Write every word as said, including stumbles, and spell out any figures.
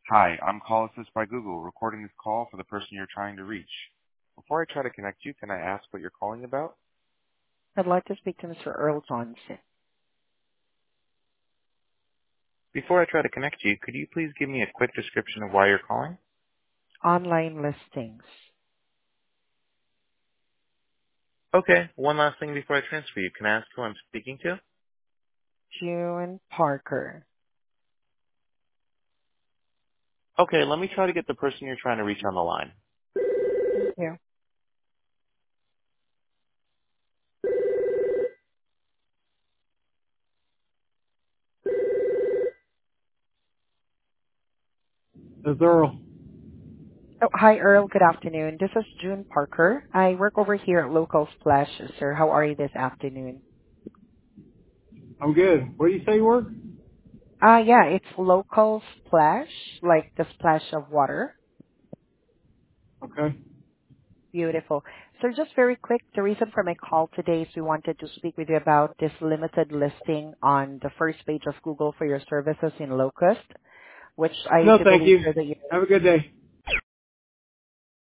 Hi, I'm Call Assist by Google, recording this call for the person you're trying to reach. Before I try to connect you, can I ask what you're calling about? I'd like to speak to Mister Earl Johnson. Before I try to connect you, could you please give me a quick description of why you're calling? Online listings. Okay, one last thing before I transfer you. Can I ask who I'm speaking to? June Parker. Okay, let me try to get the person you're trying to reach on the line. Thank you. This is Earl. Oh, hi, Earl. Good afternoon. This is June Parker. I work over here at Local Splash, sir. How are you this afternoon? I'm good. Where do you say you work? Ah, yeah, it's Local Splash, like the splash of water. Okay. Beautiful. So just very quick, the reason for my call today is we wanted to speak with you about this limited listing on the first page of Google for your services in Locust, which I No, do thank believe you. that you Have a good day.